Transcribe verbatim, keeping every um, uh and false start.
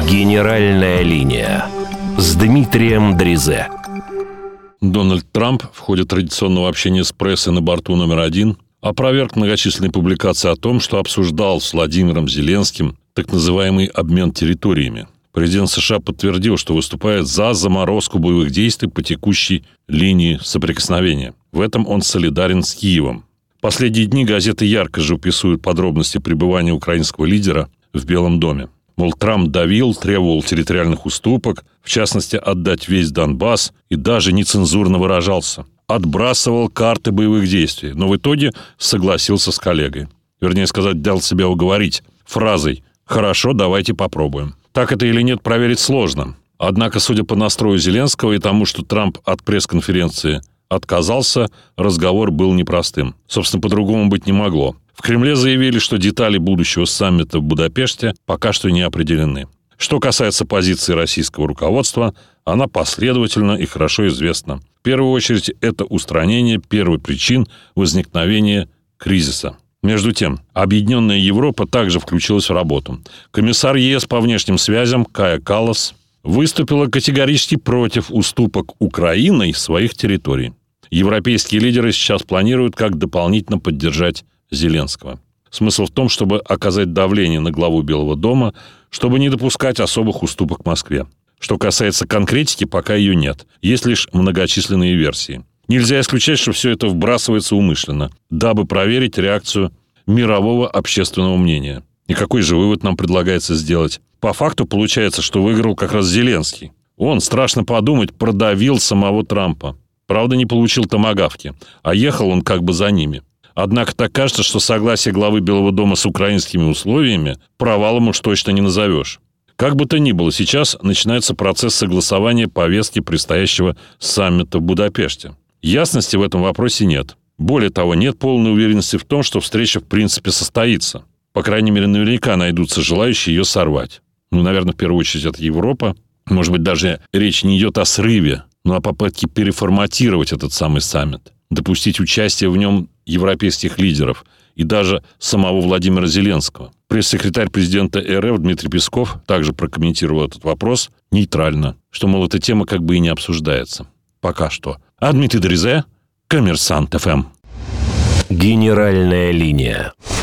Генеральная линия с Дмитрием Дрезе. Дональд Трамп в ходе традиционного общения с прессой на борту номер один опроверг многочисленные публикации о том, что обсуждал с Владимиром Зеленским так называемый обмен территориями. Президент США подтвердил, что выступает за заморозку боевых действий по текущей линии соприкосновения. В этом он солидарен с Киевом. Последние дни газеты ярко живописуют подробности пребывания украинского лидера в Белом доме. Мол, Трамп давил, требовал территориальных уступок, в частности, отдать весь Донбасс, и даже нецензурно выражался. Отбрасывал карты боевых действий, но в итоге согласился с коллегой. Вернее сказать, дал себя уговорить фразой «Хорошо, давайте попробуем». Так это или нет, проверить сложно. Однако, судя по настрою Зеленского и тому, что Трамп от пресс-конференции отказался, разговор был непростым. Собственно, по-другому быть не могло. В Кремле заявили, что детали будущего саммита в Будапеште пока что не определены. Что касается позиции российского руководства, она последовательна и хорошо известна. В первую очередь, это устранение первой причин возникновения кризиса. Между тем, Объединенная Европа также включилась в работу. Комиссар ЕС по внешним связям Кая Каллас выступила категорически против уступок Украиной своих территорий. Европейские лидеры сейчас планируют, как дополнительно поддержать Зеленского. Смысл в том, чтобы оказать давление на главу Белого дома, чтобы не допускать особых уступок Москве. Что касается конкретики, пока ее нет. Есть лишь многочисленные версии. Нельзя исключать, что все это вбрасывается умышленно, дабы проверить реакцию мирового общественного мнения. И какой же вывод нам предлагается сделать? По факту получается, что выиграл как раз Зеленский. Он, страшно подумать, продавил самого Трампа. Правда, не получил томагавки, а ехал он как бы за ними. Однако так кажется, что согласие главы Белого дома с украинскими условиями провалом уж точно не назовешь. Как бы то ни было, сейчас начинается процесс согласования повестки предстоящего саммита в Будапеште. Ясности в этом вопросе нет. Более того, нет полной уверенности в том, что встреча в принципе состоится. По крайней мере, наверняка найдутся желающие ее сорвать. Ну, наверное, в первую очередь это Европа. Может быть, даже речь не идет о срыве, но о попытке переформатировать этот самый саммит. Допустить участие в нем европейских лидеров и даже самого Владимира Зеленского. Пресс-секретарь президента РФ Дмитрий Песков также прокомментировал этот вопрос нейтрально, что, мол, эта тема как бы и не обсуждается. Пока что. А Дмитрий Дрезе, Коммерсант ФМ. Генеральная линия.